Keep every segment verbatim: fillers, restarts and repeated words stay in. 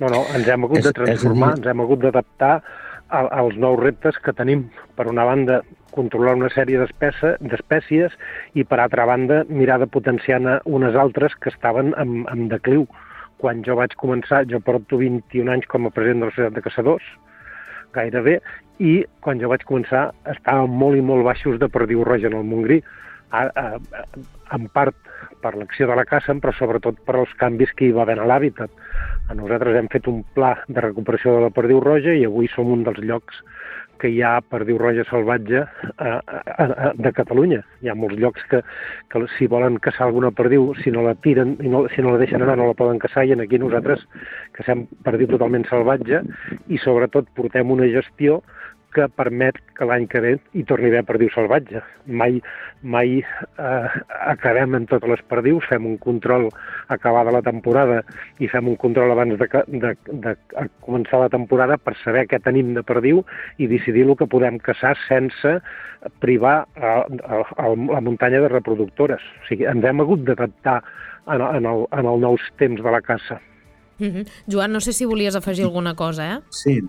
No, no, ens hem hagut és, de transformar, dir... ens hem hagut d'adaptar als nous reptes que tenim. Per una banda, controlar una sèrie d'espècies i, per altra banda, mirar de potenciar unes altres que estaven en, en decliu. Quan jo vaig començar, jo porto vint-i-un anys com a president de la Societat de Caçadors, gairebé, i quan jo vaig començar estàvem molt i molt baixos de perdiu roja en el Montgrí, a, a, a, en part per l'acció de la caça, però sobretot per els canvis que hi va haver a l'hàbitat. Nosaltres hem fet un pla de recuperació de la perdiu roja i avui som un dels llocs que hi ha perdiu roja salvatge a, a, a, de Catalunya. Hi ha molts llocs que, que si volen caçar alguna perdiu, si no la tiren, i no, si no la deixen anar, no la poden caçar, i aquí nosaltres cacem perdiu totalment salvatge i sobretot portem una gestió que permet que l'any que ve hi torni a haver perdiu salvatge. Mai, mai eh, acabem en totes les perdius, fem un control acabada la temporada i fem un control abans de, de, de, de començar la temporada per saber què tenim de perdiu i decidir el que podem caçar sense privar a, a, a la muntanya de reproductores. O sigui, ens hem hagut d'adaptar en, en, el, en el nous temps de la caça. Mm-hmm. Joan, no sé si volies afegir alguna cosa, eh? Sí.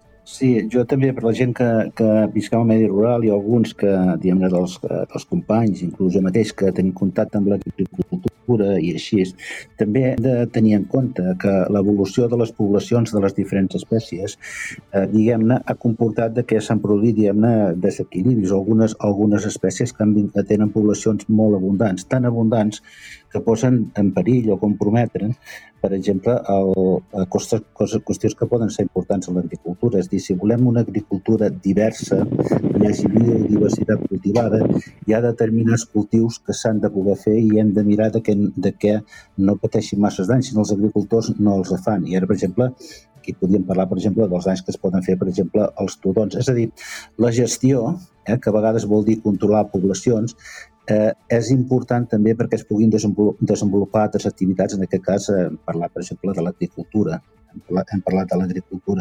Sí, jo també, per la gent que, que visqueu al medi rural i alguns que, diguem-ne, dels, dels companys, inclús jo mateix, que tenim contacte amb l'agricultura i així, també hem de tenir en compte que l'evolució de les poblacions de les diferents espècies, eh, diguem-ne, ha comportat de que s'han produït, diguem-ne, desequilibris. Algunes, algunes espècies que, han, que tenen poblacions molt abundants, tan abundants que posen en perill o comprometren, per exemple, el, costes, qüestions que poden ser importants en l'agricultura. És a dir, si volem una agricultura diversa, hi hagi biodiversitat cultivada, hi ha determinats cultius que s'han de poder fer i hem de mirar de que, de que no pateixin masses danys, sinó els agricultors no els fan. I ara, per exemple, aquí podríem parlar, per exemple, dels danys que es poden fer, per exemple, als tudons. És a dir, la gestió, eh, que a vegades vol dir controlar poblacions, Eh, és important també perquè es puguin desenvolupar altres activitats, en aquest cas hem parlat, per exemple, de l'agricultura. Hem parlat, hem parlat de l'agricultura.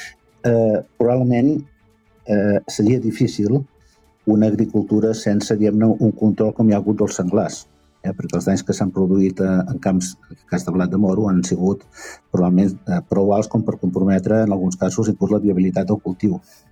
Eh, probablement eh, seria difícil una agricultura sense, diguem-ne, un control com hi ha hagut dels senglars, eh, perquè els danys que s'han produït eh, en camps, en el cas de blat de moro, han sigut probablement eh, prou alts com per comprometre, en alguns casos, inclús la viabilitat del cultiu.